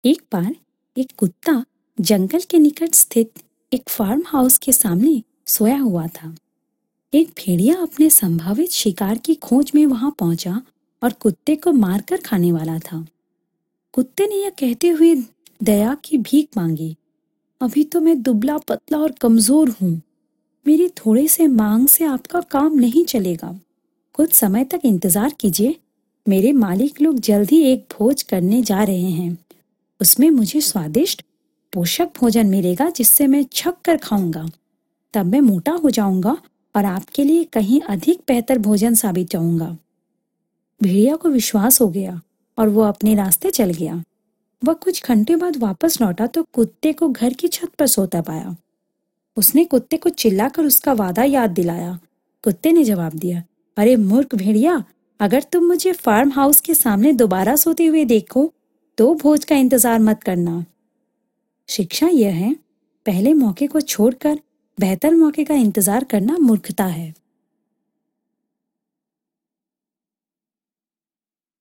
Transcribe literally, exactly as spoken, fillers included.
एक बार एक कुत्ता जंगल के निकट स्थित एक फार्म हाउस के सामने सोया हुआ था। एक भेड़िया अपने संभावित शिकार की खोज में वहां पहुंचा और कुत्ते को मारकर खाने वाला था। कुत्ते ने यह कहते हुए दया की भीख मांगी, अभी तो मैं दुबला पतला और कमजोर हूँ। मेरी थोड़े से मांग से आपका काम नहीं चलेगा। कुछ समय तक इंतजार कीजिए। मेरे मालिक लोग जल्द ही एक भोज करने जा रहे हैं। उसमें मुझे स्वादिष्ट पोषक भोजन मिलेगा जिससे मैं छक कर खाऊंगा। तब मैं मोटा हो जाऊंगा और आपके लिए कहीं अधिक बेहतर भोजन साबित होऊंगा। भेड़िया को विश्वास हो गया और वो अपने रास्ते चल गया। वह कुछ घंटे बाद वापस लौटा तो कुत्ते को घर की छत पर सोता पाया। उसने कुत्ते को चिल्लाकर उसका वादा याद दिलाया। कुत्ते ने जवाब दिया, अरे मूर्ख भेड़िया, अगर तुम मुझे फार्म हाउस के सामने दोबारा सोते हुए देखो तो भोज का इंतजार मत करना। शिक्षा यह है, पहले मौके को छोड़कर बेहतर मौके का इंतजार करना मूर्खता है।